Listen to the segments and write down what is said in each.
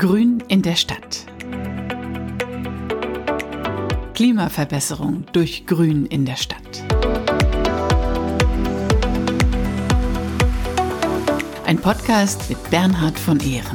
Grün in der Stadt. Klimaverbesserung durch Grün in der Stadt. Ein Podcast mit Bernhard von Ehren.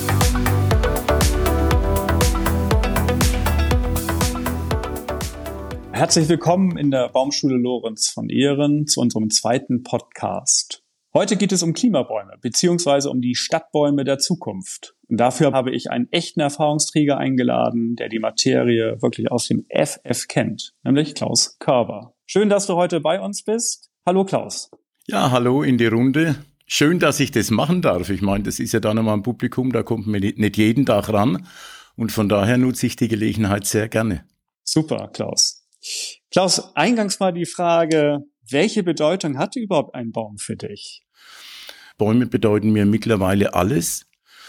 Herzlich willkommen in der Baumschule Lorenz von Ehren zu unserem zweiten Podcast. Heute geht es um Klimabäume bzw. um die Stadtbäume der Zukunft. Und dafür habe ich einen echten Erfahrungsträger eingeladen, der die Materie wirklich aus dem FF kennt, nämlich Klaus Körber. Schön, dass du heute bei uns bist. Hallo Klaus. Ja, hallo in die Runde. Schön, dass ich das machen darf. Ich meine, das ist ja dann nochmal ein Publikum, da kommt man nicht jeden Tag ran. Und von daher nutze ich die Gelegenheit sehr gerne. Super, Klaus. Klaus, eingangs mal die Frage, welche Bedeutung hat überhaupt ein Baum für dich? Bäume bedeuten mir mittlerweile alles.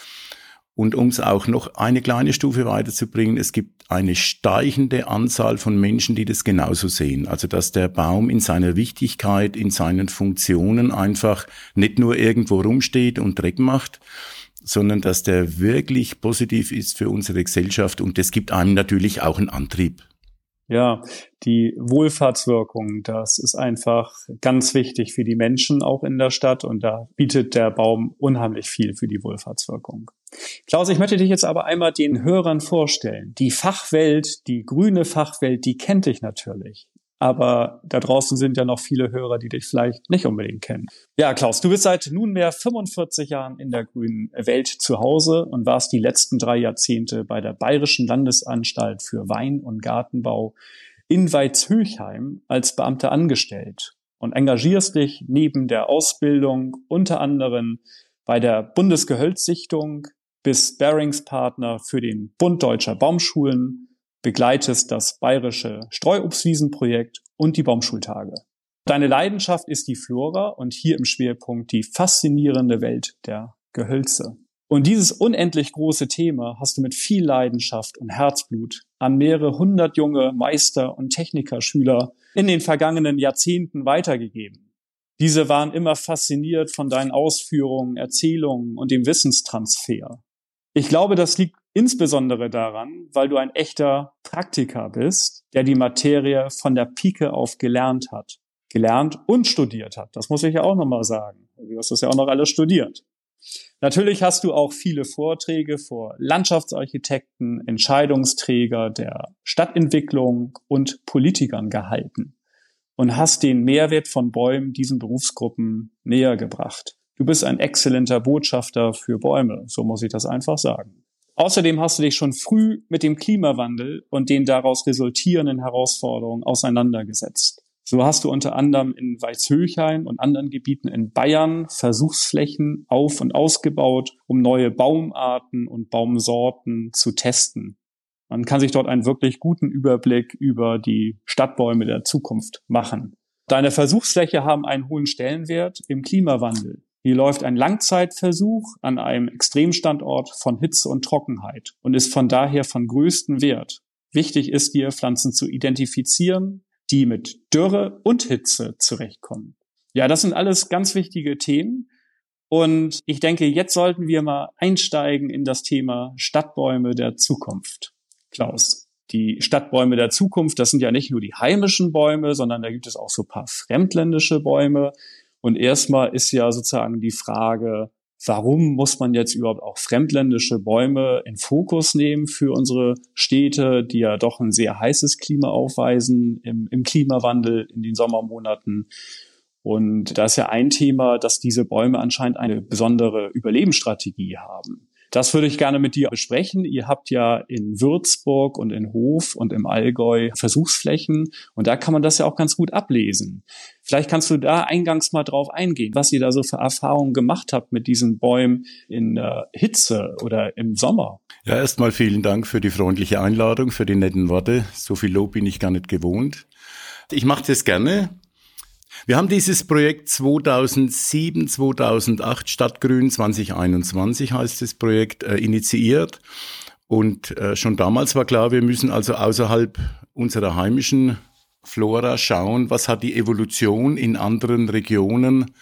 Und um es auch noch eine kleine Stufe weiterzubringen, es gibt eine steigende Anzahl von Menschen, die das genauso sehen. Also dass der Baum in seiner Wichtigkeit, in seinen Funktionen einfach nicht nur irgendwo rumsteht und Dreck macht, sondern dass der wirklich positiv ist für unsere Gesellschaft. Und das gibt einem natürlich auch einen Antrieb. Ja, die Wohlfahrtswirkung, das ist einfach ganz wichtig für die Menschen auch in der Stadt und da bietet der Baum unheimlich viel für die Wohlfahrtswirkung. Klaus, ich möchte dich jetzt aber einmal den Hörern vorstellen. Die Fachwelt, die grüne Fachwelt, die kennt dich natürlich. Aber da draußen sind ja noch viele Hörer, die dich vielleicht nicht unbedingt kennen. Ja, Klaus, du bist seit nunmehr 45 Jahren in der grünen Welt zu Hause und warst die letzten 3 Jahrzehnte bei der Bayerischen Landesanstalt für Wein- und Gartenbau in Veitshöchheim als Beamter angestellt und engagierst dich neben der Ausbildung unter anderem bei der Bundesgehölzsichtung, bist Sparringspartner für den Bund Deutscher Baumschulen, begleitest das bayerische Streuobstwiesenprojekt und die Baumschultage. Deine Leidenschaft ist die Flora und hier im Schwerpunkt die faszinierende Welt der Gehölze. Und dieses unendlich große Thema hast du mit viel Leidenschaft und Herzblut an mehrere 100 junge Meister- und Technikerschüler in den vergangenen Jahrzehnten weitergegeben. Diese waren immer fasziniert von deinen Ausführungen, Erzählungen und dem Wissenstransfer. Ich glaube, das liegt insbesondere daran, weil du ein echter Praktiker bist, der die Materie von der Pike auf gelernt hat. Gelernt und studiert hat. Das muss ich ja auch nochmal sagen. Du hast das ja auch noch alles studiert. Natürlich hast du auch viele Vorträge vor Landschaftsarchitekten, Entscheidungsträger der Stadtentwicklung und Politikern gehalten und hast den Mehrwert von Bäumen diesen Berufsgruppen näher gebracht. Du bist ein exzellenter Botschafter für Bäume, so muss ich das einfach sagen. Außerdem hast du dich schon früh mit dem Klimawandel und den daraus resultierenden Herausforderungen auseinandergesetzt. So hast du unter anderem in Veitshöchheim und anderen Gebieten in Bayern Versuchsflächen auf- und ausgebaut, um neue Baumarten und Baumsorten zu testen. Man kann sich dort einen wirklich guten Überblick über die Stadtbäume der Zukunft machen. Deine Versuchsfläche haben einen hohen Stellenwert im Klimawandel. Hier läuft ein Langzeitversuch an einem Extremstandort von Hitze und Trockenheit und ist von daher von größtem Wert. Wichtig ist dir, Pflanzen zu identifizieren, die mit Dürre und Hitze zurechtkommen. Ja, das sind alles ganz wichtige Themen und ich denke, jetzt sollten wir mal einsteigen in das Thema Stadtbäume der Zukunft. Klaus, die Stadtbäume der Zukunft, das sind ja nicht nur die heimischen Bäume, sondern da gibt es auch so ein paar fremdländische Bäume. Und erstmal ist ja sozusagen die Frage, warum muss man jetzt überhaupt auch fremdländische Bäume in Fokus nehmen für unsere Städte, die ja doch ein sehr heißes Klima aufweisen im Klimawandel in den Sommermonaten. Und da ist ja ein Thema, dass diese Bäume anscheinend eine besondere Überlebensstrategie haben. Das würde ich gerne mit dir besprechen. Ihr habt ja in Würzburg und in Hof und im Allgäu Versuchsflächen und da kann man das ja auch ganz gut ablesen. Vielleicht kannst du da eingangs mal drauf eingehen, was ihr da so für Erfahrungen gemacht habt mit diesen Bäumen in der Hitze oder im Sommer. Ja, erstmal vielen Dank für die freundliche Einladung, für die netten Worte. So viel Lob bin ich gar nicht gewohnt. Ich mache das gerne. Wir haben dieses Projekt 2007, 2008, Stadtgrün 2021 heißt das Projekt, initiiert. Und schon damals war klar, wir müssen also außerhalb unserer heimischen Flora schauen, was hat die Evolution in anderen Regionen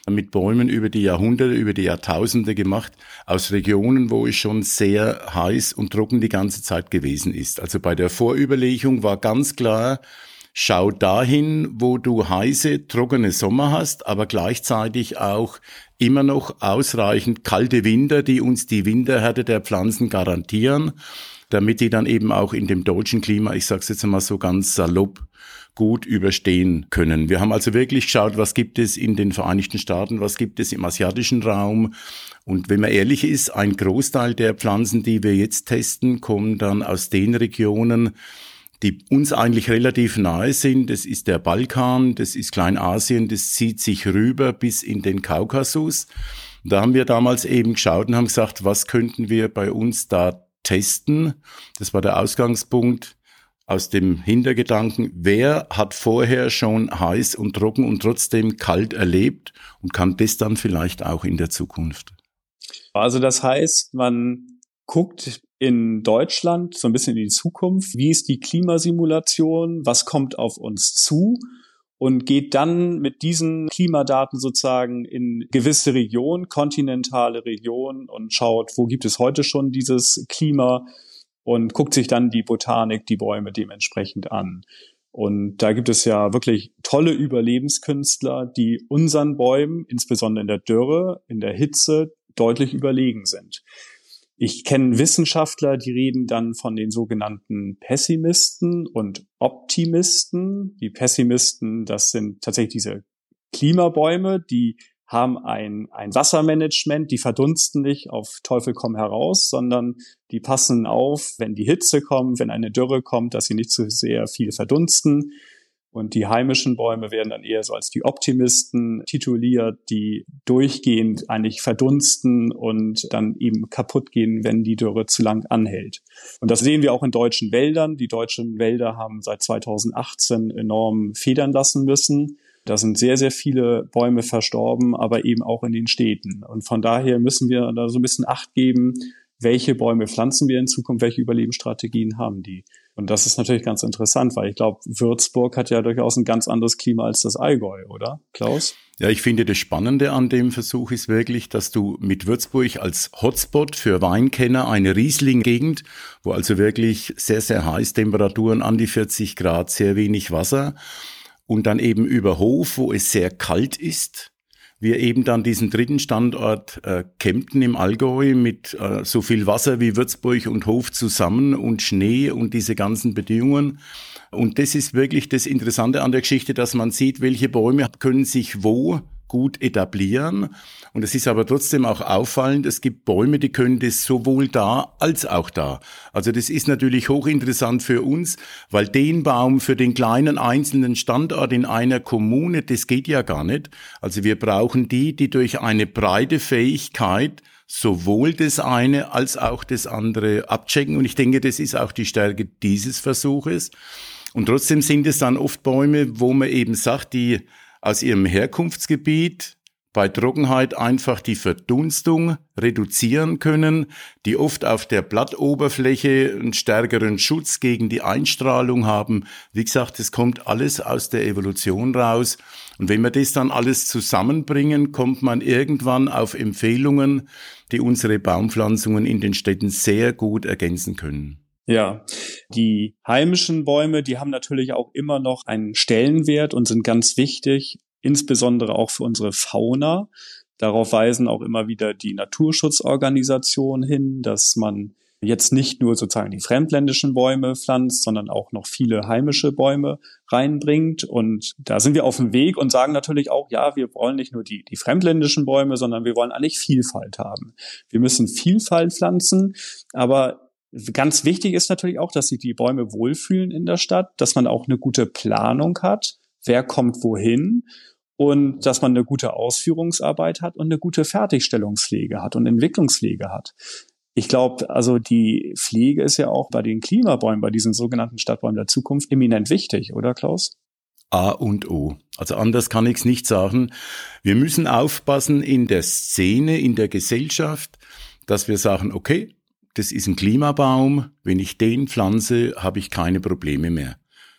mit Bäumen über die Jahrhunderte, über die Jahrtausende gemacht, aus Regionen, wo es schon sehr heiß und trocken die ganze Zeit gewesen ist. Also bei der Vorüberlegung war ganz klar, schau dahin, wo du heiße, trockene Sommer hast, aber gleichzeitig auch immer noch ausreichend kalte Winter, die uns die Winterhärte der Pflanzen garantieren, damit die dann eben auch in dem deutschen Klima, ich sage es jetzt mal so ganz salopp, gut überstehen können. Wir haben also wirklich geschaut, was gibt es in den Vereinigten Staaten, was gibt es im asiatischen Raum. Und wenn man ehrlich ist, ein Großteil der Pflanzen, die wir jetzt testen, kommen dann aus den Regionen, die uns eigentlich relativ nahe sind. Das ist der Balkan, das ist Kleinasien, das zieht sich rüber bis in den Kaukasus. Da haben wir damals eben geschaut und haben gesagt, was könnten wir bei uns da testen? Das war der Ausgangspunkt aus dem Hintergedanken, wer hat vorher schon heiß und trocken und trotzdem kalt erlebt und kann das dann vielleicht auch in der Zukunft? Also das heißt, man guckt in Deutschland so ein bisschen in die Zukunft. Wie ist die Klimasimulation? Was kommt auf uns zu? Und geht dann mit diesen Klimadaten sozusagen in gewisse Regionen, kontinentale Regionen und schaut, wo gibt es heute schon dieses Klima und guckt sich dann die Botanik, die Bäume dementsprechend an. Und da gibt es ja wirklich tolle Überlebenskünstler, die unseren Bäumen, insbesondere in der Dürre, in der Hitze, deutlich überlegen sind. Ich kenne Wissenschaftler, die reden dann von den sogenannten Pessimisten und Optimisten. Die Pessimisten, das sind tatsächlich diese Klimabäume, die haben ein Wassermanagement, die verdunsten nicht auf Teufel komm heraus, sondern die passen auf, wenn die Hitze kommt, wenn eine Dürre kommt, dass sie nicht zu sehr viel verdunsten. Und die heimischen Bäume werden dann eher so als die Optimisten tituliert, die durchgehend eigentlich verdunsten und dann eben kaputt gehen, wenn die Dürre zu lang anhält. Und das sehen wir auch in deutschen Wäldern. Die deutschen Wälder haben seit 2018 enorm federn lassen müssen. Da sind sehr, sehr viele Bäume verstorben, aber eben auch in den Städten. Und von daher müssen wir da so ein bisschen Acht geben, welche Bäume pflanzen wir in Zukunft, welche Überlebensstrategien haben die. Und das ist natürlich ganz interessant, weil ich glaube, Würzburg hat ja durchaus ein ganz anderes Klima als das Allgäu, oder, Klaus? Ja, ich finde, das Spannende an dem Versuch ist wirklich, dass du mit Würzburg als Hotspot für Weinkenner eine Riesling-Gegend, wo also wirklich sehr, sehr heiß Temperaturen an die 40 Grad, sehr wenig Wasser und dann eben über Hof, wo es sehr kalt ist, wir eben dann diesen dritten Standort Kempten im Allgäu mit so viel Wasser wie Würzburg und Hof zusammen und Schnee und diese ganzen Bedingungen. Und das ist wirklich das Interessante an der Geschichte, dass man sieht, welche Bäume können sich wo gut etablieren. Und es ist aber trotzdem auch auffallend, es gibt Bäume, die können das sowohl da als auch da. Also das ist natürlich hochinteressant für uns, weil den Baum für den kleinen einzelnen Standort in einer Kommune, das geht ja gar nicht. Also wir brauchen die durch eine breite Fähigkeit sowohl das eine als auch das andere abchecken. Und ich denke, das ist auch die Stärke dieses Versuches. Und trotzdem sind es dann oft Bäume, wo man eben sagt, die aus ihrem Herkunftsgebiet bei Trockenheit einfach die Verdunstung reduzieren können, die oft auf der Blattoberfläche einen stärkeren Schutz gegen die Einstrahlung haben. Wie gesagt, es kommt alles aus der Evolution raus. Und wenn wir das dann alles zusammenbringen, kommt man irgendwann auf Empfehlungen, die unsere Baumpflanzungen in den Städten sehr gut ergänzen können. Ja, die heimischen Bäume, die haben natürlich auch immer noch einen Stellenwert und sind ganz wichtig, insbesondere auch für unsere Fauna. Darauf weisen auch immer wieder die Naturschutzorganisationen hin, dass man jetzt nicht nur sozusagen die fremdländischen Bäume pflanzt, sondern auch noch viele heimische Bäume reinbringt. Und da sind wir auf dem Weg und sagen natürlich auch, ja, wir wollen nicht nur die fremdländischen Bäume, sondern wir wollen eigentlich Vielfalt haben. Wir müssen Vielfalt pflanzen, aber ganz wichtig ist natürlich auch, dass sich die Bäume wohlfühlen in der Stadt, dass man auch eine gute Planung hat, wer kommt wohin und dass man eine gute Ausführungsarbeit hat und eine gute Fertigstellungspflege hat und Entwicklungspflege hat. Ich glaube, also die Pflege ist ja auch bei den Klimabäumen, bei diesen sogenannten Stadtbäumen der Zukunft eminent wichtig, oder Klaus? A und O. Also anders kann ich es nicht sagen. Wir müssen aufpassen in der Szene, in der Gesellschaft, dass wir sagen, okay, das ist ein Klimabaum, wenn ich den pflanze, habe ich keine Probleme mehr.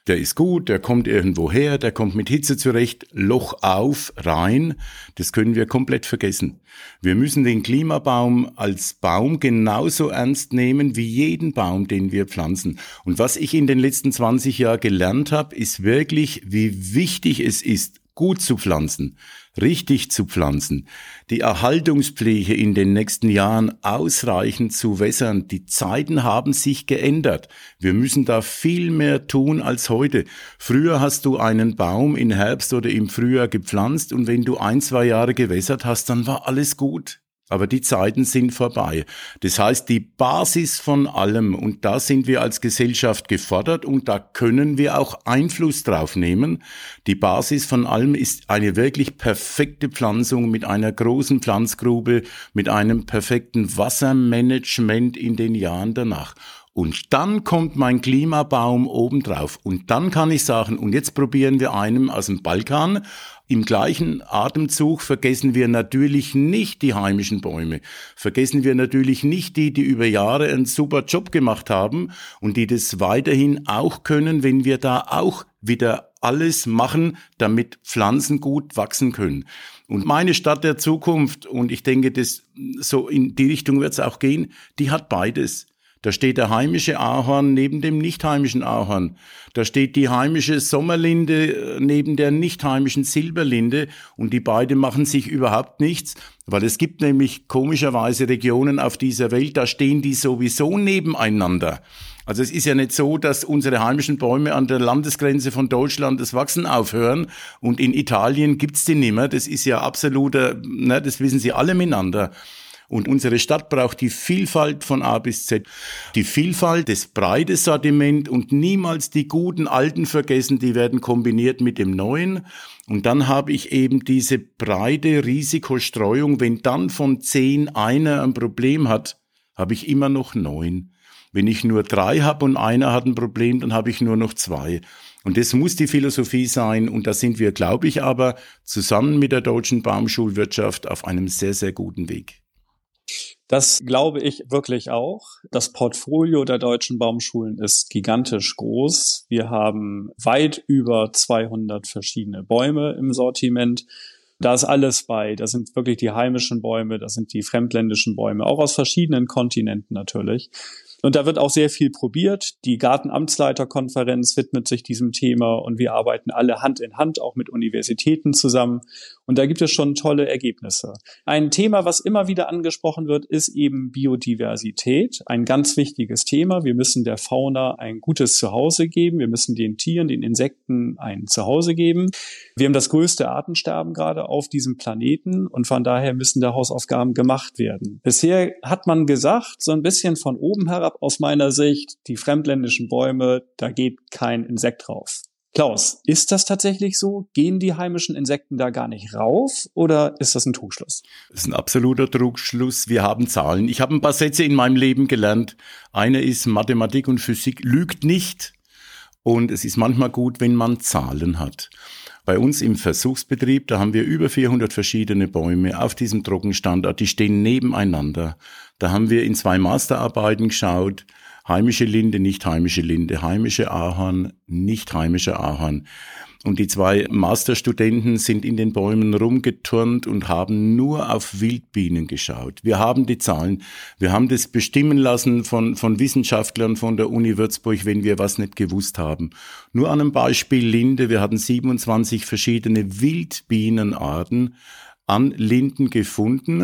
Der ist gut, der kommt irgendwo her, der kommt mit Hitze zurecht, Loch auf, rein. Das können wir komplett vergessen. Wir müssen den Klimabaum als Baum genauso ernst nehmen wie jeden Baum, den wir pflanzen. Und was ich in den letzten 20 Jahren gelernt habe, ist wirklich, wie wichtig es ist, gut zu pflanzen, richtig zu pflanzen, die Erhaltungspflege in den nächsten Jahren ausreichend zu wässern. Die Zeiten haben sich geändert. Wir müssen da viel mehr tun als heute. Früher hast du einen Baum im Herbst oder im Frühjahr gepflanzt und wenn du 1-2 Jahre gewässert hast, dann war alles gut. Aber die Zeiten sind vorbei. Das heißt, die Basis von allem, und da sind wir als Gesellschaft gefordert und da können wir auch Einfluss drauf nehmen. Die Basis von allem ist eine wirklich perfekte Pflanzung mit einer großen Pflanzgrube, mit einem perfekten Wassermanagement in den Jahren danach. Und dann kommt mein Klimabaum obendrauf. Und dann kann ich sagen, und jetzt probieren wir einen aus dem Balkan. Im gleichen Atemzug vergessen wir natürlich nicht die heimischen Bäume. Vergessen wir natürlich nicht die über Jahre einen super Job gemacht haben und die das weiterhin auch können, wenn wir da auch wieder alles machen, damit Pflanzen gut wachsen können. Und meine Stadt der Zukunft, und ich denke, das so in die Richtung wird es auch gehen, die hat beides. Da steht der heimische Ahorn neben dem nicht heimischen Ahorn. Da steht die heimische Sommerlinde neben der nicht heimischen Silberlinde und die beiden machen sich überhaupt nichts, weil es gibt nämlich komischerweise Regionen auf dieser Welt, da stehen die sowieso nebeneinander. Also es ist ja nicht so, dass unsere heimischen Bäume an der Landesgrenze von Deutschland das Wachsen aufhören und in Italien gibt's die nimmer. Das ist ja absoluter, das wissen Sie alle miteinander. Und unsere Stadt braucht die Vielfalt von A bis Z, die Vielfalt, das breite Sortiment und niemals die guten Alten vergessen, die werden kombiniert mit dem Neuen. Und dann habe ich eben diese breite Risikostreuung, wenn dann von 10 einer ein Problem hat, habe ich immer noch 9. Wenn ich nur 3 habe und einer hat ein Problem, dann habe ich nur noch 2. Und das muss die Philosophie sein und da sind wir, glaube ich, aber zusammen mit der Deutschen Baumschulwirtschaft auf einem sehr, sehr guten Weg. Das glaube ich wirklich auch. Das Portfolio der deutschen Baumschulen ist gigantisch groß. Wir haben weit über 200 verschiedene Bäume im Sortiment. Da ist alles bei. Da sind wirklich die heimischen Bäume, da sind die fremdländischen Bäume, auch aus verschiedenen Kontinenten natürlich. Und da wird auch sehr viel probiert. Die Gartenamtsleiterkonferenz widmet sich diesem Thema und wir arbeiten alle Hand in Hand, auch mit Universitäten zusammen. Und da gibt es schon tolle Ergebnisse. Ein Thema, was immer wieder angesprochen wird, ist eben Biodiversität. Ein ganz wichtiges Thema. Wir müssen der Fauna ein gutes Zuhause geben. Wir müssen den Tieren, den Insekten ein Zuhause geben. Wir haben das größte Artensterben gerade auf diesem Planeten und von daher müssen da Hausaufgaben gemacht werden. Bisher hat man gesagt, so ein bisschen von oben herab aus meiner Sicht, die fremdländischen Bäume, da geht kein Insekt drauf. Klaus, ist das tatsächlich so? Gehen die heimischen Insekten da gar nicht rauf oder ist das ein Trugschluss? Das ist ein absoluter Trugschluss. Wir haben Zahlen. Ich habe ein paar Sätze in meinem Leben gelernt. Eine ist, Mathematik und Physik lügt nicht und es ist manchmal gut, wenn man Zahlen hat. Bei uns im Versuchsbetrieb, da haben wir über 400 verschiedene Bäume auf diesem Trockenstandort, die stehen nebeneinander. Da haben wir in 2 Masterarbeiten geschaut, heimische Linde, nicht heimische Linde, heimische Ahorn, nicht heimischer Ahorn. Und die 2 Masterstudenten sind in den Bäumen rumgeturnt und haben nur auf Wildbienen geschaut. Wir haben die Zahlen. Wir haben das bestimmen lassen von Wissenschaftlern von der Uni Würzburg, wenn wir was nicht gewusst haben. Nur an einem Beispiel Linde. Wir hatten 27 verschiedene Wildbienenarten an Linden gefunden.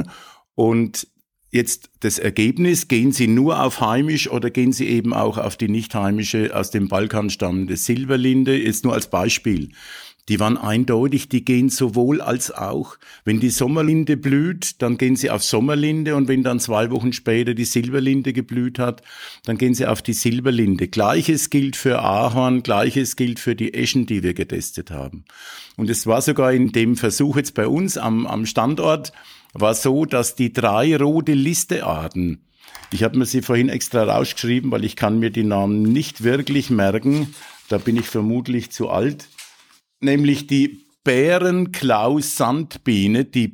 Und jetzt das Ergebnis, gehen Sie nur auf heimisch oder gehen Sie eben auch auf die nicht heimische, aus dem Balkan stammende Silberlinde, jetzt nur als Beispiel. Die waren eindeutig, die gehen sowohl als auch. Wenn die Sommerlinde blüht, dann gehen sie auf Sommerlinde und wenn dann 2 Wochen später die Silberlinde geblüht hat, dann gehen sie auf die Silberlinde. Gleiches gilt für Ahorn, Gleiches gilt für die Eschen, die wir getestet haben. Und es war sogar in dem Versuch jetzt bei uns am Standort, war so, dass die 3 rote Listearten, ich habe mir sie vorhin extra rausgeschrieben, weil ich kann mir die Namen nicht wirklich merken, da bin ich vermutlich zu alt, nämlich die Bärenklaus-Sandbiene, die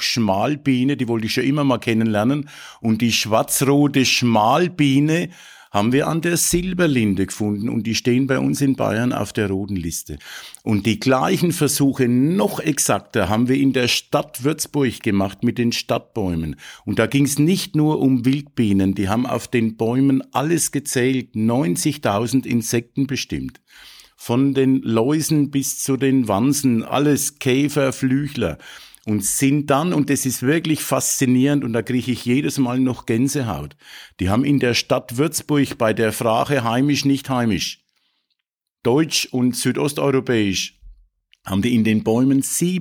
Breitbauch-Schmalbiene, die wollte ich schon immer mal kennenlernen, und die schwarzrote Schmalbiene haben wir an der Silberlinde gefunden und die stehen bei uns in Bayern auf der roten Liste. Und die gleichen Versuche noch exakter haben wir in der Stadt Würzburg gemacht mit den Stadtbäumen. Und da ging es nicht nur um Wildbienen, die haben auf den Bäumen alles gezählt, 90.000 Insekten bestimmt. Von den Läusen bis zu den Wansen, alles Käfer, Flüchler. Und sind dann, und das ist wirklich faszinierend, und da kriege ich jedes Mal noch Gänsehaut, die haben in der Stadt Würzburg bei der Frage heimisch, nicht heimisch, deutsch und südosteuropäisch, haben die in den Bäumen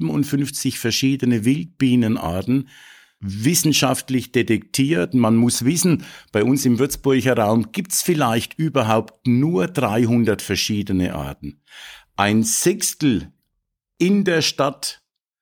57 verschiedene Wildbienenarten wissenschaftlich detektiert. Man muss wissen, bei uns im Würzburger Raum gibt's vielleicht überhaupt nur 300 verschiedene Arten. Ein Sechstel in der Stadt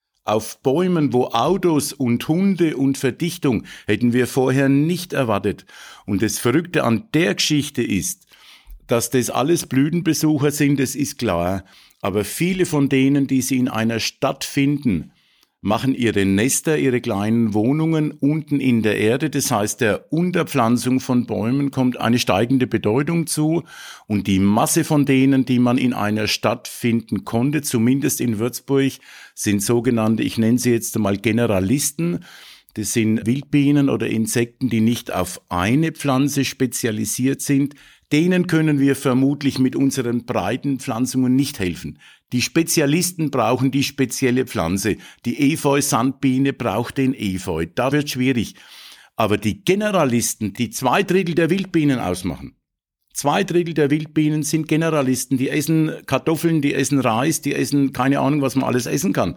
auf Bäumen, wo Autos und Hunde und Verdichtung, hätten wir vorher nicht erwartet. Und das Verrückte an der Geschichte ist, dass das alles Blütenbesucher sind, das ist klar. Aber viele von denen, die sie in einer Stadt finden, machen ihre Nester, ihre kleinen Wohnungen unten in der Erde. Das heißt, der Unterpflanzung von Bäumen kommt eine steigende Bedeutung zu. Und die Masse von denen, die man in einer Stadt finden konnte, zumindest in Würzburg, sind sogenannte, ich nenne sie jetzt mal Generalisten. Das sind Wildbienen oder Insekten, die nicht auf eine Pflanze spezialisiert sind. Denen können wir vermutlich mit unseren breiten Pflanzungen nicht helfen. Die Spezialisten brauchen die spezielle Pflanze. Die Efeu-Sandbiene braucht den Efeu. Da wird schwierig. Aber die Generalisten, die 2/3 der Wildbienen ausmachen. 2/3 der Wildbienen sind Generalisten. Die essen Kartoffeln, die essen Reis, die essen keine Ahnung, was man alles essen kann.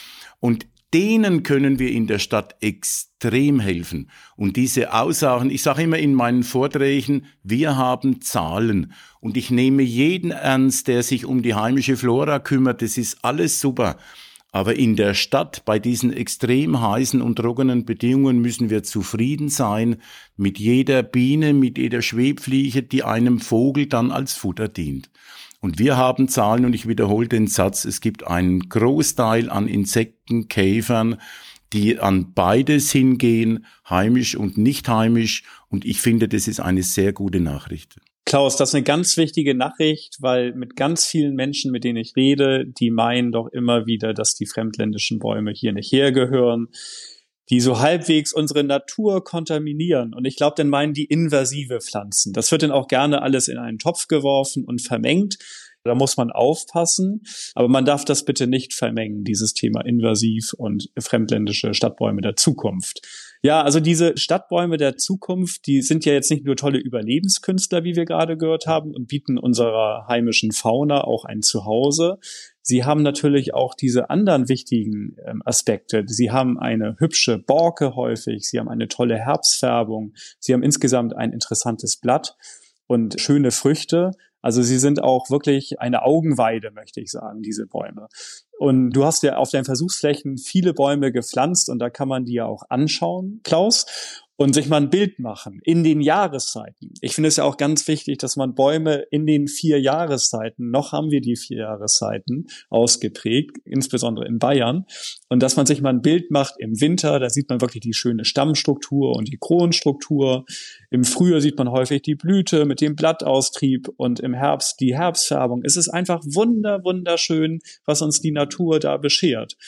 Und denen können wir in der Stadt extrem helfen. Und diese Aussagen, ich sage immer in meinen Vorträgen, wir haben Zahlen. Und ich nehme jeden ernst, der sich um die heimische Flora kümmert. Das ist alles super. Aber in der Stadt, bei diesen extrem heißen und trockenen Bedingungen, müssen wir zufrieden sein mit jeder Biene, mit jeder Schwebfliege, die einem Vogel dann als Futter dient. Und wir haben Zahlen, und ich wiederhole den Satz, es gibt einen Großteil an Insekten, Käfern, die an beides hingehen, heimisch und nicht heimisch. Und ich finde, das ist eine sehr gute Nachricht. Klaus, das ist eine ganz wichtige Nachricht, weil mit ganz vielen Menschen, mit denen ich rede, die meinen doch immer wieder, dass die fremdländischen Bäume hier nicht hergehören, die so halbwegs unsere Natur kontaminieren. Und ich glaube, dann meinen die invasive Pflanzen. Das wird dann auch gerne alles in einen Topf geworfen und vermengt. Da muss man aufpassen. Aber man darf das bitte nicht vermengen, dieses Thema invasiv und fremdländische Stadtbäume der Zukunft. Ja, also diese Stadtbäume der Zukunft, die sind ja jetzt nicht nur tolle Überlebenskünstler, wie wir gerade gehört haben, und bieten unserer heimischen Fauna auch ein Zuhause. Sie haben natürlich auch diese anderen wichtigen Aspekte. Sie haben eine hübsche Borke häufig, sie haben eine tolle Herbstfärbung, sie haben insgesamt ein interessantes Blatt und schöne Früchte. Also sie sind auch wirklich eine Augenweide, möchte ich sagen, diese Bäume. Und du hast ja auf deinen Versuchsflächen viele Bäume gepflanzt und da kann man die ja auch anschauen, Klaus, und sich mal ein Bild machen in den Jahreszeiten. Ich finde es ja auch ganz wichtig, dass man Bäume in den 4 Jahreszeiten, noch haben wir die 4 Jahreszeiten ausgeprägt, insbesondere in Bayern, und dass man sich mal ein Bild macht im Winter, da sieht man wirklich die schöne Stammstruktur und die Kronenstruktur. Im Frühjahr sieht man häufig die Blüte mit dem Blattaustrieb und im Herbst die Herbstfärbung. Es ist einfach wunderschön, was uns die Natur da beschert.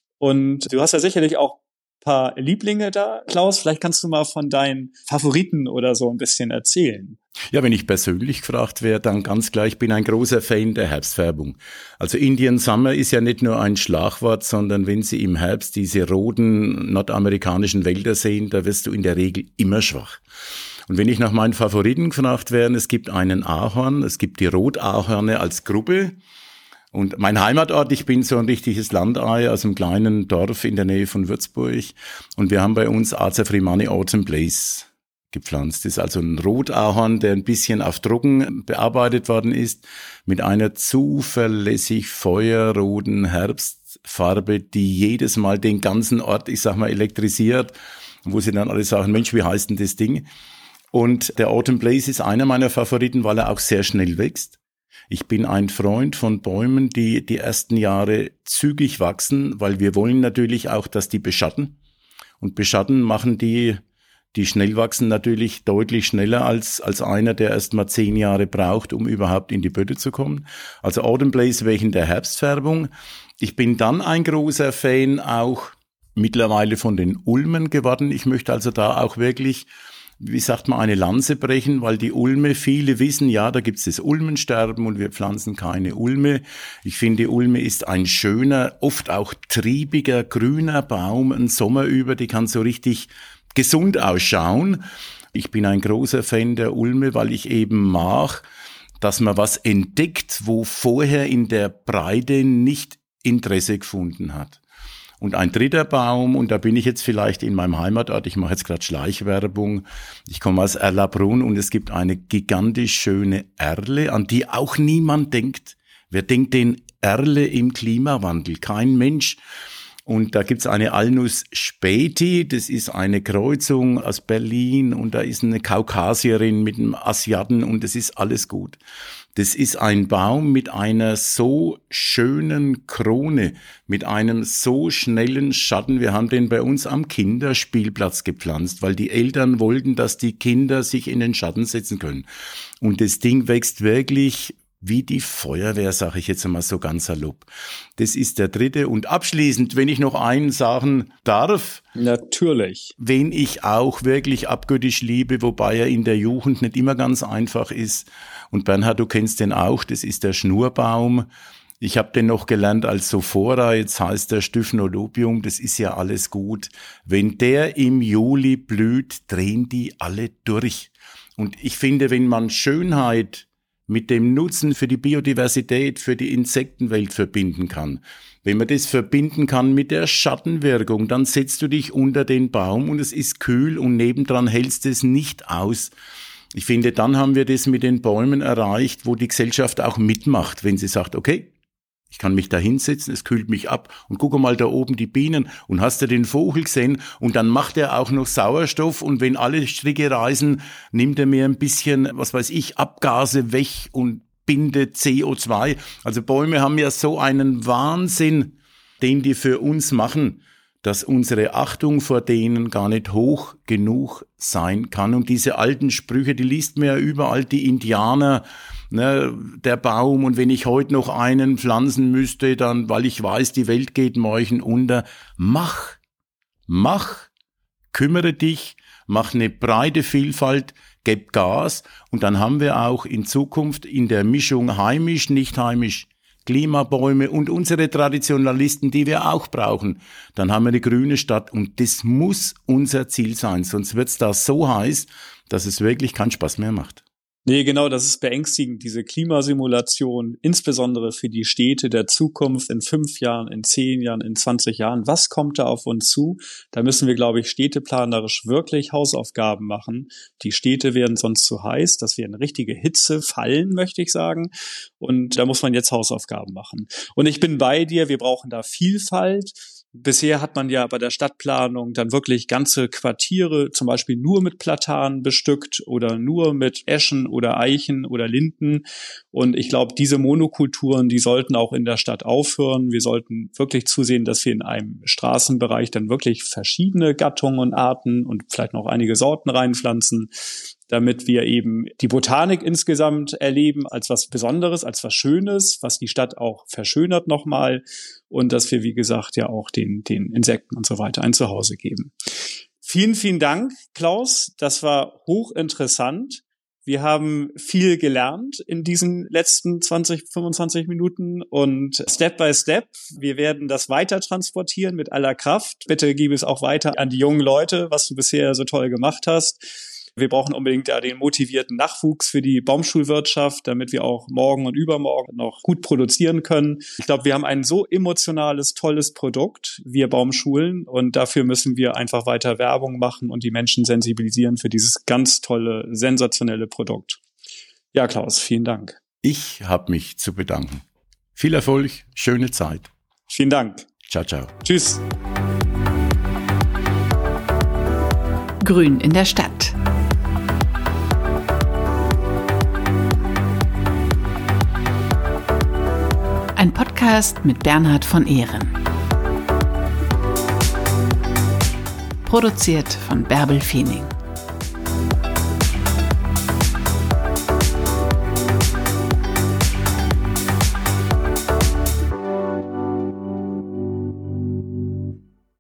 Und du hast ja sicherlich auch paar Lieblinge da. Klaus, vielleicht kannst du mal von deinen Favoriten oder so ein bisschen erzählen. Ja, wenn ich persönlich gefragt wäre, dann ganz klar, ich bin ein großer Fan der Herbstfärbung. Also Indian Summer ist ja nicht nur ein Schlagwort, sondern wenn Sie im Herbst diese roten nordamerikanischen Wälder sehen, da wirst du in der Regel immer schwach. Und wenn ich nach meinen Favoriten gefragt wäre, es gibt einen Ahorn, es gibt die Rotahorne als Gruppe. Und mein Heimatort, ich bin so ein richtiges Landei aus einem kleinen Dorf in der Nähe von Würzburg. Und wir haben bei uns Azafremani Autumn Blaze gepflanzt. Das ist also ein Rotahorn, der ein bisschen auf Trocken bearbeitet worden ist, mit einer zuverlässig feuerroten Herbstfarbe, die jedes Mal den ganzen Ort, ich sag mal, elektrisiert, wo sie dann alle sagen, Mensch, wie heißt denn das Ding? Und der Autumn Blaze ist einer meiner Favoriten, weil er auch sehr schnell wächst. Ich bin ein Freund von Bäumen, die ersten Jahre zügig wachsen, weil wir wollen natürlich auch, dass die beschatten. Und beschatten machen die Die schnell wachsen natürlich deutlich schneller als einer, der erst mal 10 Jahre braucht, um überhaupt in die Böden zu kommen. Also Autumn Blaze wegen der Herbstfärbung. Ich bin dann ein großer Fan auch mittlerweile von den Ulmen geworden. Ich möchte also da auch wirklich, wie sagt man, eine Lanze brechen, weil die Ulme, viele wissen, ja, da gibt's das Ulmensterben und wir pflanzen keine Ulme. Ich finde, Ulme ist ein schöner, oft auch triebiger, grüner Baum, einen Sommer über, die kann so richtig gesund ausschauen. Ich bin ein großer Fan der Ulme, weil ich eben mag, dass man was entdeckt, wo vorher in der Breite nicht Interesse gefunden hat. Und ein dritter Baum, und da bin ich jetzt vielleicht in meinem Heimatort, ich mache jetzt gerade Schleichwerbung, ich komme aus Erlabrunn und es gibt eine gigantisch schöne Erle, an die auch niemand denkt. Wer denkt denn Erle im Klimawandel? Kein Mensch. Und da gibt's eine Alnus späti, das ist eine Kreuzung aus Berlin und da ist eine Kaukasierin mit einem Asiaten und das ist alles gut. Das ist ein Baum mit einer so schönen Krone, mit einem so schnellen Schatten. Wir haben den bei uns am Kinderspielplatz gepflanzt, weil die Eltern wollten, dass die Kinder sich in den Schatten setzen können. Und das Ding wächst wirklich wie die Feuerwehr, sage ich jetzt einmal so ganz salopp. Das ist der dritte. Und abschließend, wenn ich noch einen sagen darf. Natürlich. Wen ich auch wirklich abgöttisch liebe, wobei er in der Jugend nicht immer ganz einfach ist. Und Bernhard, du kennst den auch, das ist der Schnurbaum. Ich habe den noch gelernt als Sophora, jetzt heißt der Styphnolobium, das ist ja alles gut. Wenn der im Juli blüht, drehen die alle durch. Und ich finde, wenn man Schönheit mit dem Nutzen für die Biodiversität, für die Insektenwelt verbinden kann. Wenn man das verbinden kann mit der Schattenwirkung, dann setzt du dich unter den Baum und es ist kühl und nebendran hältst es nicht aus. Ich finde, dann haben wir das mit den Bäumen erreicht, wo die Gesellschaft auch mitmacht, wenn sie sagt, okay, ich kann mich da hinsetzen, es kühlt mich ab und gucke mal da oben die Bienen und hast du den Vogel gesehen und dann macht er auch noch Sauerstoff und wenn alle Stricke reißen, nimmt er mir ein bisschen, was weiß ich, Abgase weg und bindet CO2. Also Bäume haben ja so einen Wahnsinn, den die für uns machen, dass unsere Achtung vor denen gar nicht hoch genug sein kann. Und diese alten Sprüche, die liest man ja überall, die Indianer, ne, der Baum, und wenn ich heute noch einen pflanzen müsste, dann, weil ich weiß, die Welt geht morgen unter. Mach, kümmere dich, mach eine breite Vielfalt, gib Gas und dann haben wir auch in Zukunft in der Mischung heimisch, nicht heimisch, Klimabäume und unsere Traditionalisten, die wir auch brauchen. Dann haben wir eine grüne Stadt und das muss unser Ziel sein, sonst wird's da so heiß, dass es wirklich keinen Spaß mehr macht. Nee, genau, das ist beängstigend, diese Klimasimulation, insbesondere für die Städte der Zukunft in 5 Jahren, in 10 Jahren, in 20 Jahren. Was kommt da auf uns zu? Da müssen wir, glaube ich, städteplanerisch wirklich Hausaufgaben machen. Die Städte werden sonst zu heiß, dass wir in richtige Hitze fallen, möchte ich sagen. Und da muss man jetzt Hausaufgaben machen. Und ich bin bei dir, wir brauchen da Vielfalt. Bisher hat man ja bei der Stadtplanung dann wirklich ganze Quartiere zum Beispiel nur mit Platanen bestückt oder nur mit Eschen oder Eichen oder Linden. Und ich glaube, diese Monokulturen, die sollten auch in der Stadt aufhören. Wir sollten wirklich zusehen, dass wir in einem Straßenbereich dann wirklich verschiedene Gattungen und Arten und vielleicht noch einige Sorten reinpflanzen, damit wir eben die Botanik insgesamt erleben als was Besonderes, als was Schönes, was die Stadt auch verschönert nochmal und dass wir, wie gesagt, ja auch den Insekten und so weiter ein Zuhause geben. Vielen, vielen Dank, Klaus. Das war hochinteressant. Wir haben viel gelernt in diesen letzten 20, 25 Minuten und Step by Step, wir werden das weiter transportieren mit aller Kraft. Bitte gib es auch weiter an die jungen Leute, was du bisher so toll gemacht hast. Wir brauchen unbedingt ja den motivierten Nachwuchs für die Baumschulwirtschaft, damit wir auch morgen und übermorgen noch gut produzieren können. Ich glaube, wir haben ein so emotionales, tolles Produkt, wir Baumschulen, und dafür müssen wir einfach weiter Werbung machen und die Menschen sensibilisieren für dieses ganz tolle, sensationelle Produkt. Ja, Klaus, vielen Dank. Ich habe mich zu bedanken. Viel Erfolg, schöne Zeit. Vielen Dank. Ciao, ciao. Tschüss. Grün in der Stadt. Ein Podcast mit Bernhard von Ehren. Produziert von Bärbel Feening.